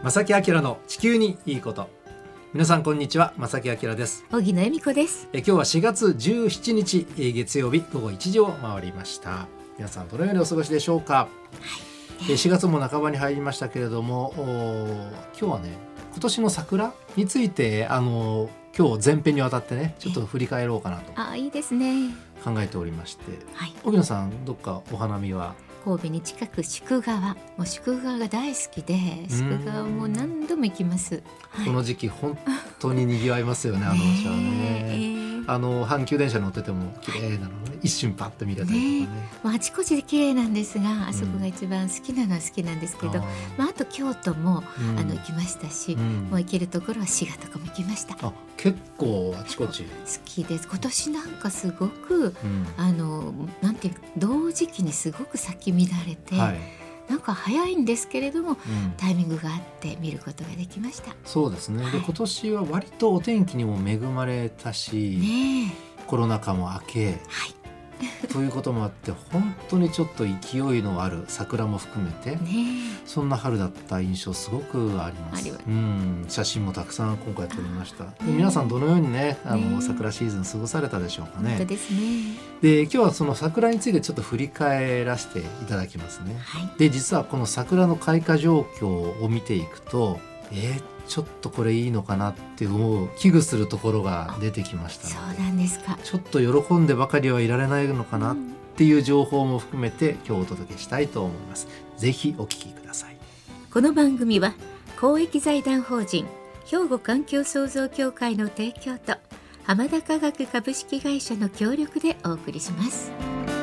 正木明の地球にいいこと。皆さんこんにちは、正木明です。 荻野恵美子です。 今日は4月17日月曜日午後1時を回りました。皆さんどのようにお過ごしでしょうか。4月も半ばに入りましたけれども、今日はね、今年の桜について今日前編にわたってね、ちょっと振り返ろうかなといいですね、 考えておりまして、 はい、 荻野さんどっかお花見は？ 神戸に近く宿川、もう宿川が大好きで、宿川も何度も行きます。 この時期本当に賑わいますよね、あの場所はね。阪急電車乗ってても綺麗なのね、一瞬パッと見れたりとかね。 もうあちこちで綺麗なんですが、あそこが一番好きなのは好きなんですけど、あと京都も、行きましたし、もう行けるところは滋賀とかも行きました。 結構あちこち好きです。今年なんかすごく、なんていう同時期にすごく咲き乱れて、なんか早いんですけれども、タイミングがあって見ることができました。 そうですね、で今年は割とお天気にも恵まれたし、コロナ禍も明け、ということもあって本当にちょっと勢いのある桜も含めて、そんな春だった印象すごくあります。写真もたくさん今回撮りました。皆さんどのようにね、桜シーズン過ごされたでしょうかね。 本当ですね。 で今日はその桜についてちょっと振り返らせていただきますね。で実はこの桜の開花状況を見ていくと、ちょっとこれいいのかなって思う危惧するところが出てきましたので、 そうなんですか。 ちょっと喜んでばかりはいられないのかなっていう情報も含めて今日お届けしたいと思います。ぜひお聞きください。 この番組は公益財団法人兵庫環境創造協会の提供と浜田化学株式会社の協力でお送りします。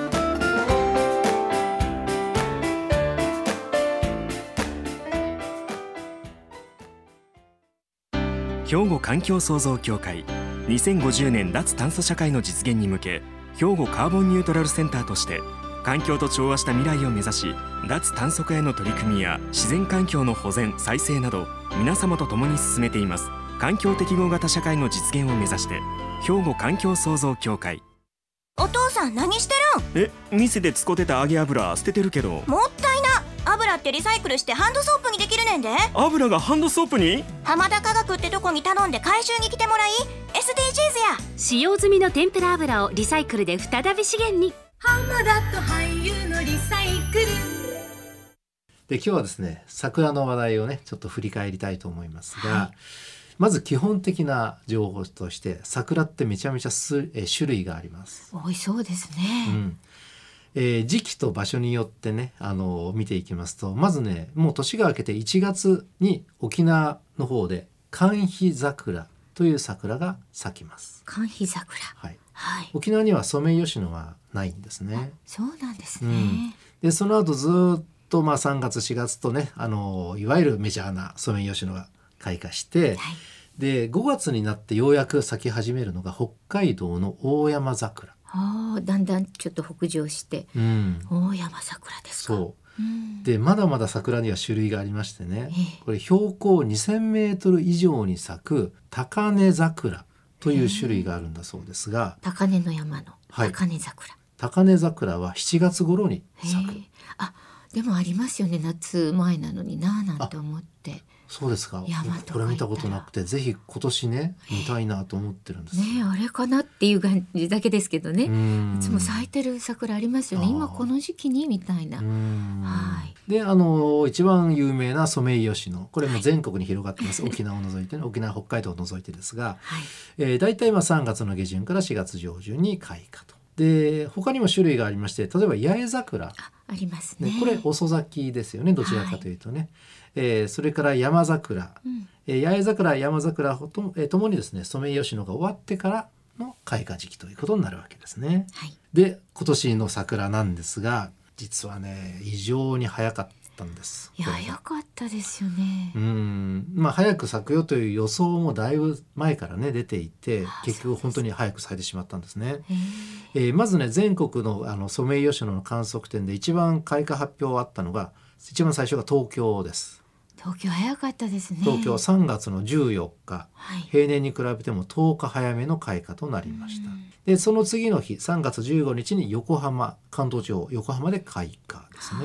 兵庫環境創造協会2050年脱炭素社会の実現に向け、兵庫カーボンニュートラルセンターとして環境と調和した未来を目指し、脱炭素化への取り組みや自然環境の保全再生など皆様と共に進めています。環境適合型社会の実現を目指して、兵庫環境創造協会。 お父さん何してるん？ 店で使ってた揚げ油捨ててるけど。 もったいな。油ってリサイクルしてハンドソープにできるねんで。 油がハンドソープに？ 浜田化学ってとこに頼んで回収に来てもらい、 SDGs や。 使用済みの天ぷら油をリサイクルで再び資源に。 浜田と俳優のリサイクルで今日はですね、桜の話題をねちょっと振り返りたいと思いますが、まず基本的な情報として桜ってめちゃめちゃ種類があります。 多いそうですね。 時期と場所によってね見ていきますと、まずね、もう年が明けて1月に沖縄の方で寒肥桜という桜が咲きます。 寒肥桜、 沖縄にはソメイヨシノがないんですね。 そうなんですね。 でその後ずっと3月4月とねいわゆるメジャーなソメイヨシノが開花して、で5月になってようやく咲き始めるのが北海道の大山桜。 だんだんちょっと北上して、大山桜ですか。 でまだまだ桜には種類がありましてね、これ標高2000メートル以上に咲く高根桜という種類があるんだそうですが、 高根の山の高根桜、 高根桜は7月頃に咲く。 でもありますよね、夏前なのにななんて思って。 そうですか。これ見たことなくて、ぜひ今年ね見たいなと思ってるんです。 あれかなっていう感じだけですけどね。いつも咲いてる桜ありますよね、今この時期にみたいな。 で一番有名なソメイヨシノ、これも全国に広がってます。沖縄を除いてね、沖縄北海道を除いてですが、だいたい3月の下旬から4月上旬に開花と。で他にも種類がありまして、例えば八重桜ありますね。 これ遅咲きですよね、どちらかというとね。それから山桜、八重桜山桜ともにですね、ソメイヨシノが終わってからの開花時期ということになるわけですね。で今年の桜なんですが、実はね異常に早かったんです。 早かったですよね。 早く咲くよという予想もだいぶ前からね出ていて、結局本当に早く咲いてしまったんですね。まずね、全国のソメイヨシノの観測点で一番開花発表あったのが、一番最初が東京です。 東京早かったですね。 東京は3月の14日、平年に比べても10日早めの開花となりました。でその次の日3月15日に横浜、関東地方横浜で開花ですね。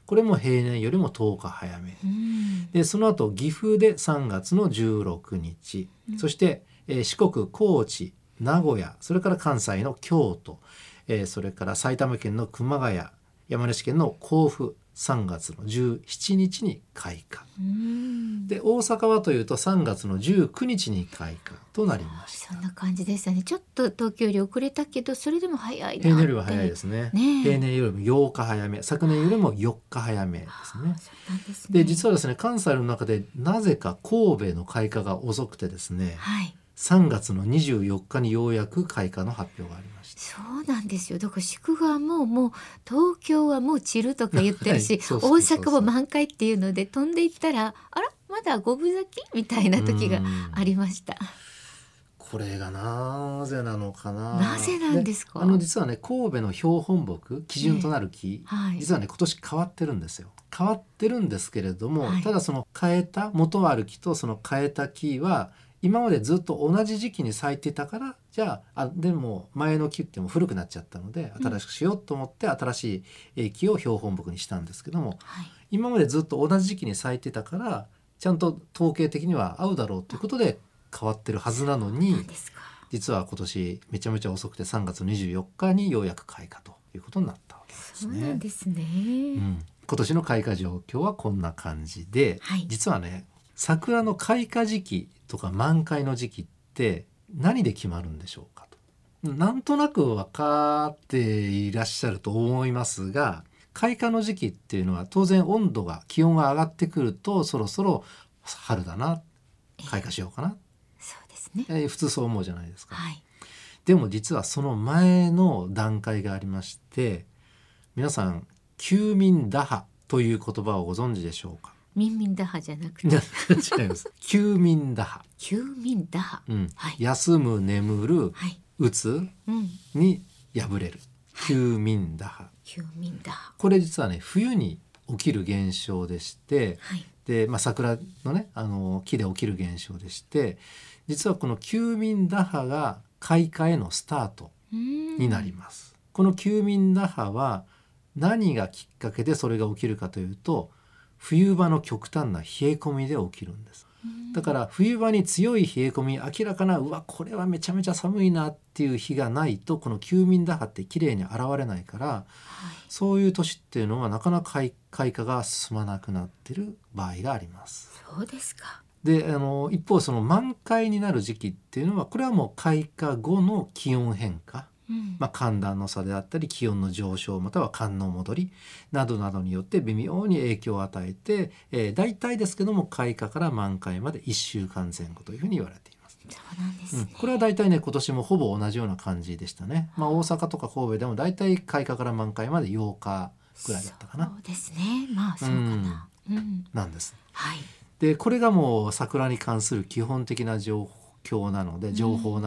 これも平年よりも10日早め、でその後岐阜で3月の16日、そして、四国高知名古屋、それから関西の京都、それから埼玉県の熊谷、山梨県の甲府、3月の17日に開花で、大阪はというと3月の19日に開花となりました。 そんな感じでしたね。ちょっと東京より遅れたけどそれでも早いなって。 平年よりは早いですね。平年よりも8日早め、昨年よりも4日早めですね。 そうなんですね。 で実はですね、関西の中でなぜか神戸の開花が遅くてですね、3月の24日にようやく開花の発表がありました。 そうなんですよ。だから宿川もう東京はもう散るとか言ってるし、大阪も満開っていうので飛んでいったら、あらまだ五分咲きみたいな時がありました。 これがなぜなのかな。 なぜなんですか。 実はね、神戸の標本木基準となる木、実はね今年変わってるんですよ。変わってるんですけれども、ただその変えた元ある木とその変えた木は今までずっと同じ時期に咲いてたから、じゃあでも前の木っても古くなっちゃったので新しくしようと思って新しい木を標本木にしたんですけども、今までずっと同じ時期に咲いてたからちゃんと統計的には合うだろうということで変わってるはずなのに、実は今年めちゃめちゃ遅くて3月24日にようやく開花ということになったわけですね。 そうなんですね。 今年の開花状況はこんな感じで、実はね、桜の開花時期とか満開の時期って何で決まるんでしょうかと、なんとなく分かっていらっしゃると思いますが、開花の時期っていうのは当然気温が上がってくるとそろそろ春だな、開花しようかな、 そうですね、 普通そう思うじゃないですか。でも実はその前の段階がありまして、皆さん休眠打破という言葉をご存知でしょうか。 民民打破じゃなくて違います。休眠打破。 休眠打破、 休む、眠る、打つに敗れる、休眠打破。 休眠打破、 これ実はね冬に起きる現象でして、で桜のね木で起きる現象でして、実はこの休眠打破が開花へのスタートになります。この休眠打破は何がきっかけでそれが起きるかというと、冬場の極端な冷え込みで起きるんです。だから冬場に強い冷え込み、明らかなこれはめちゃめちゃ寒いなっていう日がないと、この休眠打破ってきれいに現れないから、そういう年っていうのはなかなか開花が進まなくなってる場合があります。 そうですか。 で一方その満開になる時期っていうのは、これはもう開花後の気温変化、寒暖の差であったり気温の上昇、または寒の戻りなどなどによって微妙に影響を与えて、大体ですけども開花から満開まで1週間前後というふうに言われています。 そうなんですね。 これは大体ね今年もほぼ同じような感じでしたね。大阪とか神戸でも大体開花から満開まで8日ぐらいだったかな。 そうですね。そうかな、 なんです。でこれがもう桜に関する基本的な情報なので、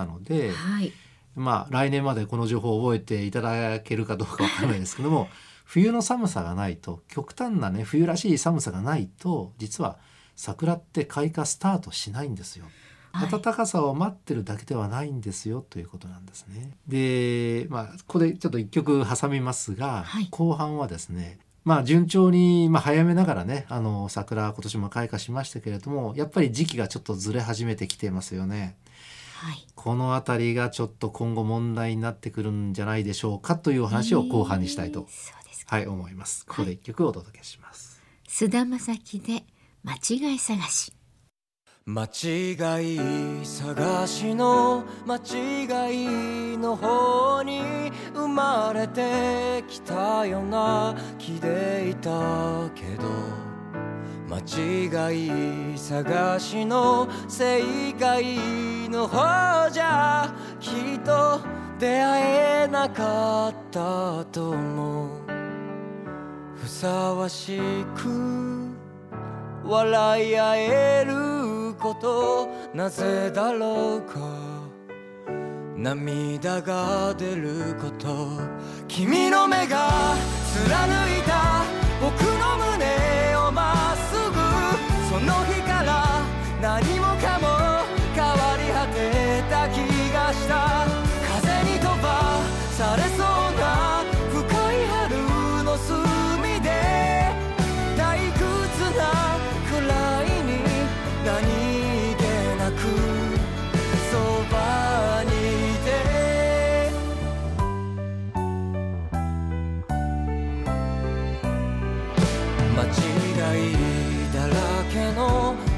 来年までこの情報を覚えていただけるかどうかわからないですけども冬の寒さがないと、極端なね冬らしい寒さがないと、実は桜って開花スタートしないんですよ。暖かさを待ってるだけではないんですよということなんですね。でここでちょっと一曲挟みますが、後半はですね、順調に、早めながらね桜今年も開花しましたけれども、やっぱり時期がちょっとずれ始めてきてますよね。このあたりがちょっと今後問題になってくるんじゃないでしょうかというお話を後半にしたいと、思います。ここで一曲お届けします。 菅田将暉で間違い探し。 間違い探しの間違いの方に生まれてきたような気でいたけど、間違い探しの正解の方じゃきっと出会えなかったと思う。ふさわしく笑い合えることなぜだろうか。涙が出ること、君の目が貫いた僕の胸をまっすぐ、その日から何もかも変わり果てた気がした。風に飛ばされそうな深い春の隅で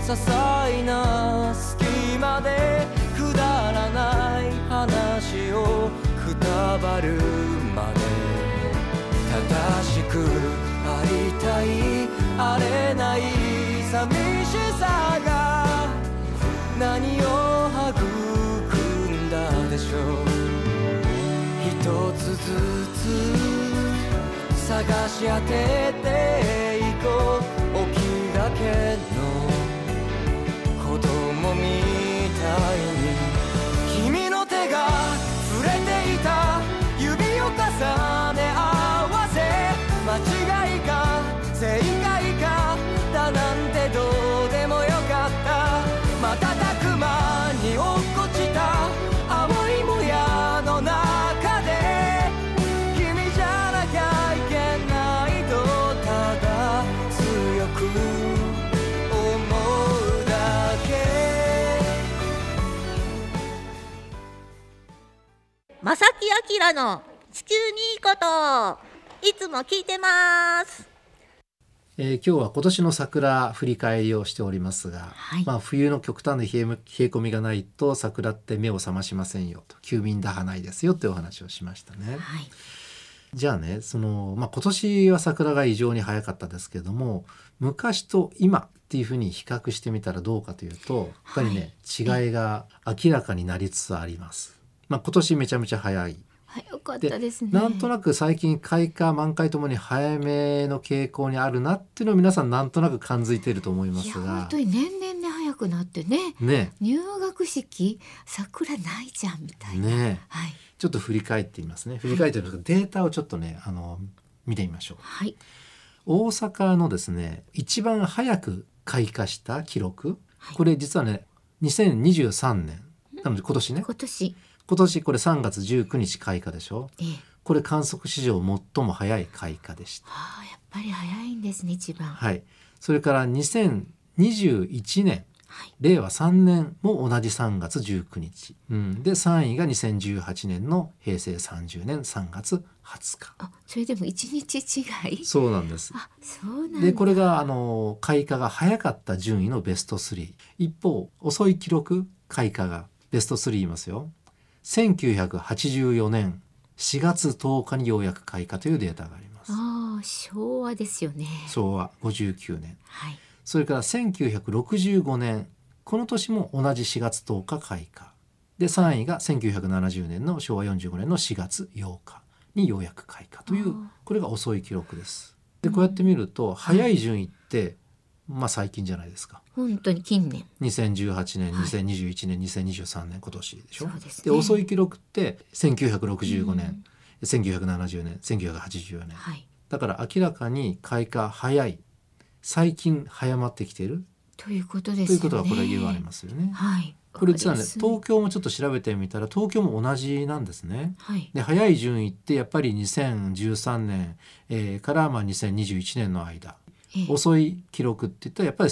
些細な隙間でくだらない話をくたばるまで正しくありたいあれない寂しさが何を育んだでしょう。一つずつ探し当てていこう。起きがけの子供みたいに君の手が触れていた指を重ね合わせ間違いか正解かだなんてどうでもよかった。瞬く間に落っこちた青いもやの中で君じゃなきゃいけないとただ強く思うだけ。 正木明の地球にいいこと、いつも聞いてます。 今日は今年の桜振り返りをしておりますが、 はい、 冬の極端な冷え込みがないと桜って目を覚ましませんよと、休眠打破ないですよというお話をしましたね。 はい、 じゃあね、今年は桜が異常に早かったですけども、昔と今っていうふうに比較してみたらどうかというと、やっぱりね、違いが明らかになりつつあります。今年めちゃめちゃ早い。 早かったですね。 なんとなく最近開花満開ともに早めの傾向にあるなっていうのを皆さんなんとなく感づいていると思いますが、 いや本当に年々ね早くなってね、入学式桜ないじゃんみたいな、はい、 ちょっと振り返ってみますね。振り返ってるんですけど、データをちょっとね見てみましょう。 はい、 大阪のですね一番早く開花した記録、これ実はね2023年なので今年ね、今年これ3月19日開花でしょ、これ観測史上最も早い開花でした。 やっぱり早いんですね一番。 はい、それから2021年、令和3年も同じ3月19日、で3位が2018年の平成30年3月20日。 それでも1日違い。 そうなんです。 そうなんだ。 でこれが開花が早かった順位のベスト3。一方遅い記録開花がベスト3言いますよ。1984年4月10日にようやく開花というデータがあります。 昭和ですよね。 昭和59年、それから1965年この年も同じ4月10日開花で、3位が1970年の昭和45年の4月8日にようやく開花という、これが遅い記録です。でこうやって見ると早い順位って最近じゃないですか。 本当に近年 2018年、2021年、2023年今年でしょ。 そうですね。 で遅い記録って1965年、1970年、1984年、だから明らかに開花早い、最近早まってきているということですよね。 ということはこれ言われますよね。これ実はね東京もちょっと調べてみたら東京も同じなんですね。で早い順位ってやっぱり2013年、から2021年の間、遅い記録っていったらやっぱり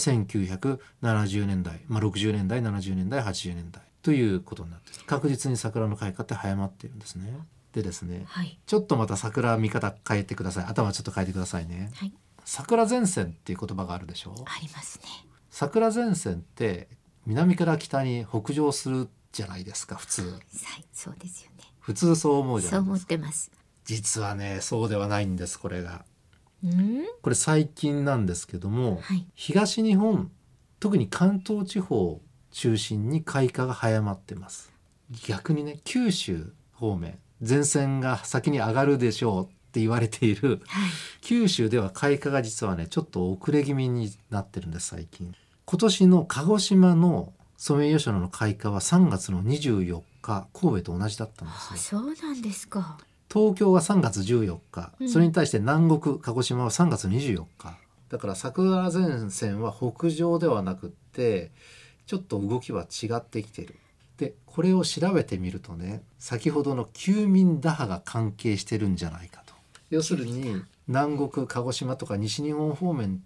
1970年代、60年代、70年代、80年代ということになっている。確実に桜の開花って早まっているんですね。でですね、ちょっとまた桜見方変えてください。頭ちょっと変えてくださいね。桜前線っていう言葉があるでしょ。 ありますね。 桜前線って南から北に北上するじゃないですか普通。 そうですよね。 普通そう思うじゃないですか。 そう思ってます。 実はねそうではないんです。これがこれ最近なんですけども、東日本特に関東地方を中心に開花が早まってます。逆にね九州方面前線が先に上がるでしょうって言われている、九州では開花が実はねちょっと遅れ気味になってるんです最近。今年の鹿児島のソメイヨシノの開花は3月の24日神戸と同じだったんですよ。 そうなんですか。 東京は3月14日、それに対して南国鹿児島は3月24日だから桜前線は北上ではなくってちょっと動きは違ってきている。でこれを調べてみるとね先ほどの休眠打破が関係してるんじゃないかと。要するに南国鹿児島とか西日本方面って、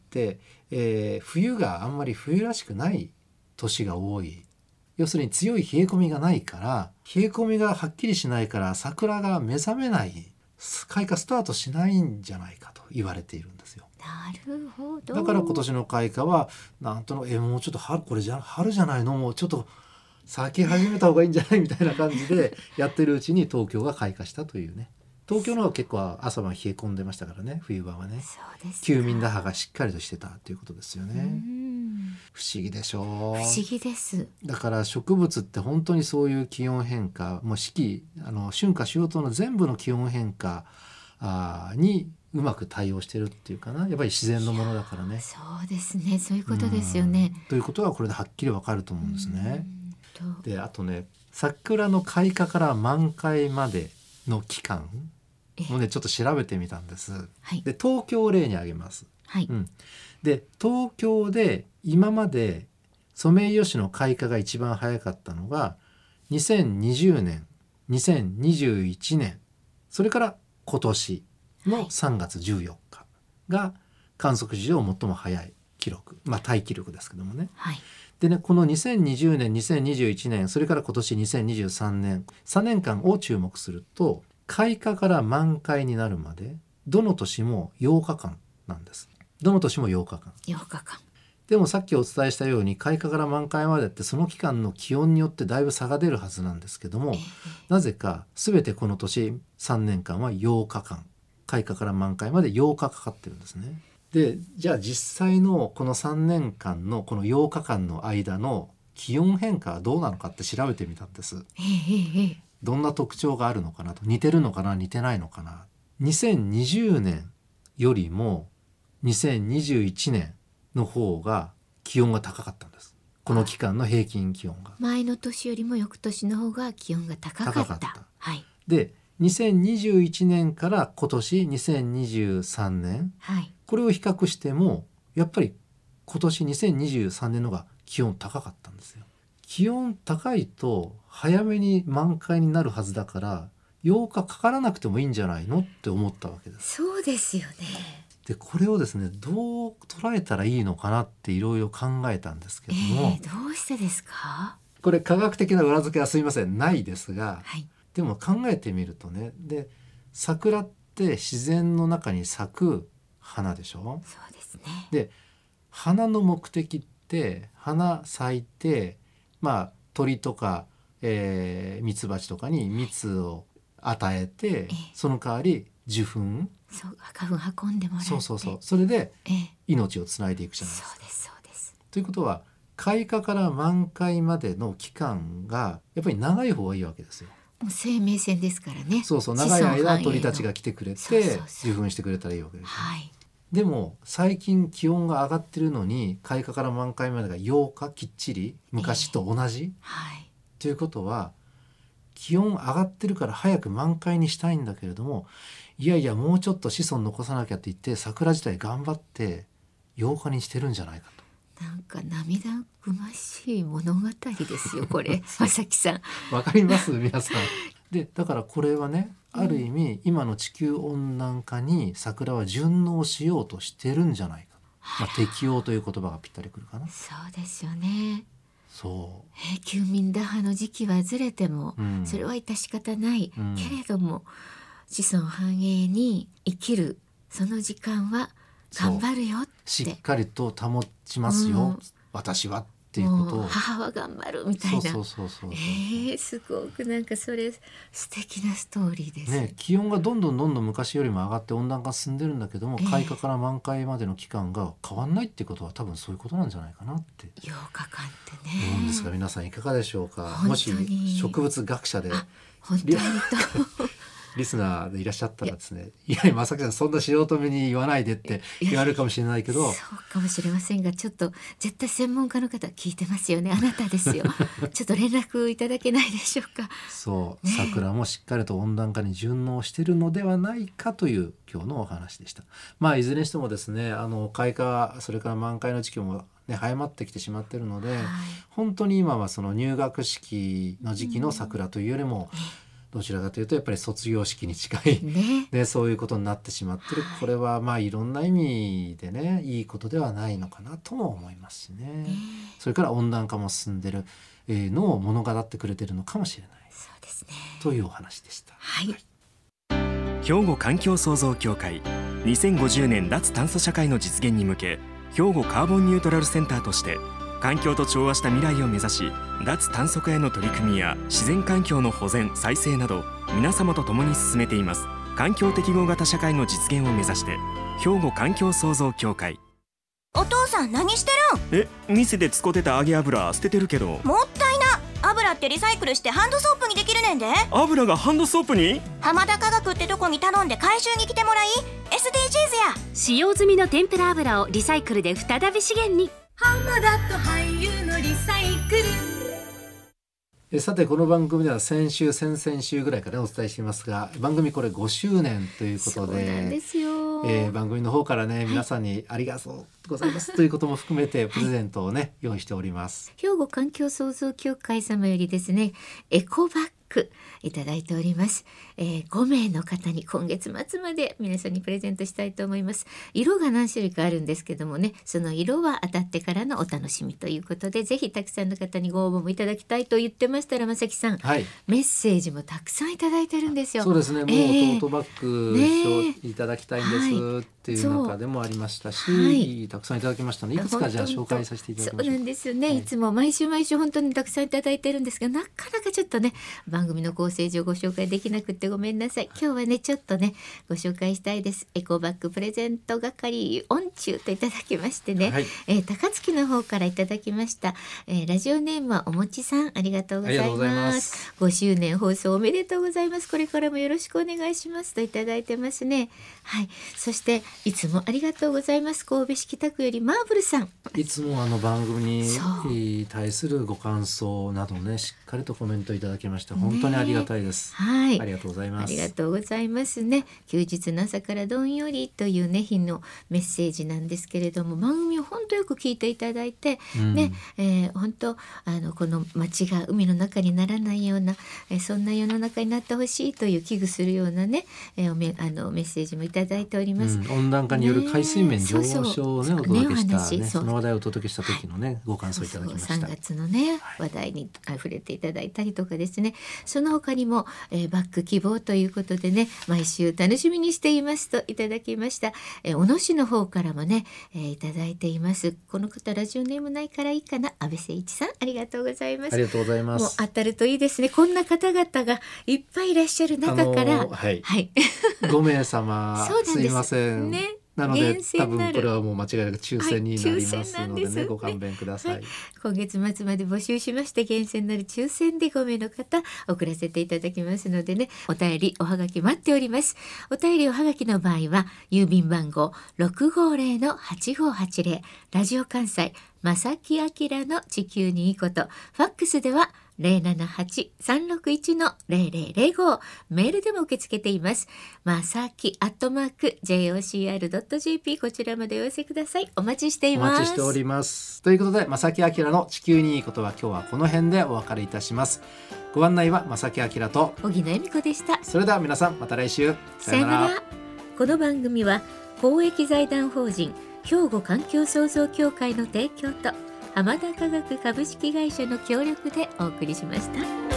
冬があんまり冬らしくない年が多い。要するに強い冷え込みがないから冷え込みがはっきりしないから桜が目覚めない。 開花スタートしないんじゃないかと言われているんですよ。 なるほど。 だから今年の開花はなんとなくもうちょっと春じゃないの、もうちょっと咲き始めた方がいいんじゃないみたいな感じでやってるうちに東京が開花したというね。東京の方は結構朝晩冷え込んでましたからね、冬場はね。 そうですか。 休眠打破がしっかりとしてたということですよね。不思議でしょう。不思議です。 だから植物って本当にそういう気温変化、もう春夏秋冬の全部の気温変化にうまく対応してるっていうかな、やっぱり自然のものだからね。 そうですね、そういうことですよね。 ということはこれではっきりわかると思うんですね。であとね、桜の開花から満開までの期間もねちょっと調べてみたんです。 はい、 で東京を例に挙げます。 はい。 で東京で今までソメイヨシノ開花が一番早かったのが2020年、2021年、それから今年の3月14日が観測史上最も早い記録、タイ記録ですけどもね。 はい。 でね、この2020年、2021年、それから今年2023年、3年間を注目すると、開花から満開になるまでどの年も8日間なんです。どの年も8日間。 8日間。 でもさっきお伝えしたように開花から満開までってその期間の気温によってだいぶ差が出るはずなんですけども、なぜか全てこの年3年間は8日間、開花から満開まで8日かかってるんですね。でじゃあ実際のこの3年間のこの8日間の間の気温変化はどうなのかって調べてみたんです。どんな特徴があるのかなと、似てるのかな似てないのかな。2020年よりも2021年の方が気温が高かったんです。この期間の平均気温が前の年よりも翌年の方が気温が高かった。はい、 で2021年から今年2023年、 はい、 これを比較してもやっぱり今年2023年のが気温高かったんですよ。気温高いと早めに満開になるはずだから8日かからなくてもいいんじゃないのって思ったわけです。 そうですよね。 でこれをですねどう捉えたらいいのかなっていろいろ考えたんですけども、 どうしてですか？ これ科学的な裏付けはすいませんないですが、 はい、 でも考えてみるとね、で桜って自然の中に咲く花でしょ。 そうですね。 で花の目的って花咲いて鳥とか、ミツバチとかに蜜を与えて、その代わり受粉、 そう花粉運んでもらって、 それで命をつないでいくじゃないですか。 そうですそうです。 ということは開花から満開までの期間がやっぱり長い方がいいわけですよ。 もう生命線ですからね。 長い間鳥たちが来てくれて受粉してくれたらいいわけです、 はい、 でも最近気温が上がってるのに開花から満開までが8日きっちり昔と同じ、 はい、 ということは気温上がってるから早く満開にしたいんだけれども、いやいやもうちょっと子孫残さなきゃって言って桜自体頑張って8日にしてるんじゃないかと。 なんか涙ぐましい物語ですよこれ正木さん。 わかります皆さん。でだからこれはねある意味、今の地球温暖化に桜は順応しようとしてるんじゃないか、適応という言葉がぴったりくるかな。 そうですよね。 そう、 休眠打破の時期はずれても、それは致し方ない、けれども子孫繁栄に生きるその時間は頑張るよってしっかりと保ちますよ、私はっていうことを母は頑張るみたいな。すごくなんかそれ素敵なストーリーですね。 気温がどんどん昔よりも上がって温暖化進んでるんだけども、開花から満開までの期間が変わんないっていうことは多分そういうことなんじゃないかなって 8日間ってね思うんですが、皆さんいかがでしょうか。もし植物学者で本当にリスナーでいらっしゃったらですね、いや正木さんそんな素人目に言わないでって言われるかもしれないけど、 そうかもしれませんが、ちょっと絶対専門家の方聞いてますよね。あなたですよちょっと連絡いただけないでしょうか。 そう、桜もしっかりと温暖化に順応しているのではないかという今日のお話でした。いずれにしてもですね、開花それから満開の時期も早まってきてしまっているので、本当に今はその入学式の時期の桜というよりも、どちらかというとやっぱり卒業式に近い、そういうことになってしまってる。これはいろんな意味でねいいことではないのかなとも思いますしね、それから温暖化も進んでるのを物語ってくれてるのかもしれない、 そうですね、 というお話でした。 はい、 兵庫環境創造協会2050年脱炭素社会の実現に向け、兵庫カーボンニュートラルセンターとして環境と調和した未来を目指し、脱炭素化への取り組みや自然環境の保全再生など皆様と共に進めています。環境適合型社会の実現を目指して、兵庫環境創造協会。 お父さん何してるん？ 店で使ってた揚げ油捨ててるけど。 もったいな。油ってリサイクルしてハンドソープにできるねんで。 油がハンドソープに？ 浜田化学ってとこに頼んで回収に来てもらい。 SDGs や。 使用済みの天ぷら油をリサイクルで再び資源に。 浜田と俳優のリサイクル。 さてこの番組では先週先々週ぐらいからお伝えしていますが、番組これ5周年ということで、 そうなんですよ。 番組の方からね、皆さんにありがとうございますということも含めてプレゼントをね、用意しております。 兵庫環境創造協会様よりですね、エコバッグいただいております。5名の方に今月末まで皆さんにプレゼントしたいと思います。色が何種類かあるんですけどもね、その色は当たってからのお楽しみということで、ぜひたくさんの方にご応募もいただきたいと言ってましたら、正木さん、 はい、 メッセージもたくさんいただいてるんですよ。 そうですね、もうトートバッグ一緒いただきたいんです、 はい、 っていう中でもありましたし、 はい、 たくさんいただきましたね。いくつかじゃあ紹介させていただきましょう。 そうなんですよね、 はい、 いつも毎週本当にたくさんいただいてるんですが、なかなかちょっとね番組の構成上ご紹介できなくてごめんなさい。今日はねちょっとねご紹介したいです。エコバッグプレゼント係オンチューといただきましてね、はい、高槻の方からいただきました。ラジオネームはおもちさん、ありがとうございます。5周年放送おめでとうございます。これからもよろしくお願いしますといただいてますね。はい、そしていつもありがとうございます。神戸市北区よりマーブルさん、 いつも番組に対するご感想などね、しっかりとコメントいただきまして本当にありがたいです、はい、ありがとうございます。 ありがとうございますね。休日の朝からどんよりというね日のメッセージなんですけれども、番組を本当よく聞いていただいて、ね、本当この街が海の中にならないような、そんな世の中になってほしいという危惧するようなね、メッセージもいただいております、 温暖化による海水面上昇をね、お届けしたね、その話題をお届けした時のね、はい、ご感想いただきました。 3月のね、はい、話題に触れていただいたりとかですね、その他にも、バッグ希望ということでね、毎週楽しみにしていますといただきました。小野市の方からもね、いただいています。この方ラジオネームないからいいかな、安倍誠一さん、ありがとうございます。 ありがとうございます。 もう当たるといいですね。こんな方々がいっぱいいらっしゃる中から、 はい、 はい、 5名様すいませんね、 なので多分これはもう間違いなく抽選になりますのでね、ご勘弁ください、はい、 今月末まで募集しまして、厳選なる抽選で5名の方送らせていただきますのでね、お便りおはがき待っております。お便りおはがきの場合は郵便番号 650-8580 ラジオ関西正木明の地球にいいこと、ファックスでは078-361-0005、メールでも受け付けています。まさき@jocr.jp、 こちらまでお寄せください。お待ちしています。 お待ちしております。ということで、まさきあきらの地球にいいことは今日はこの辺でお別れいたします。ご案内はまさきあきらと小木野恵美子でした。 それでは皆さんまた来週、 さよなら。この番組は公益財団法人兵庫環境創造協会の提供と浜田化学株式会社の協力でお送りしました。